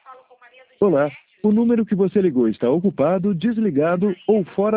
Olá, o número que você ligou está ocupado, desligado ou fora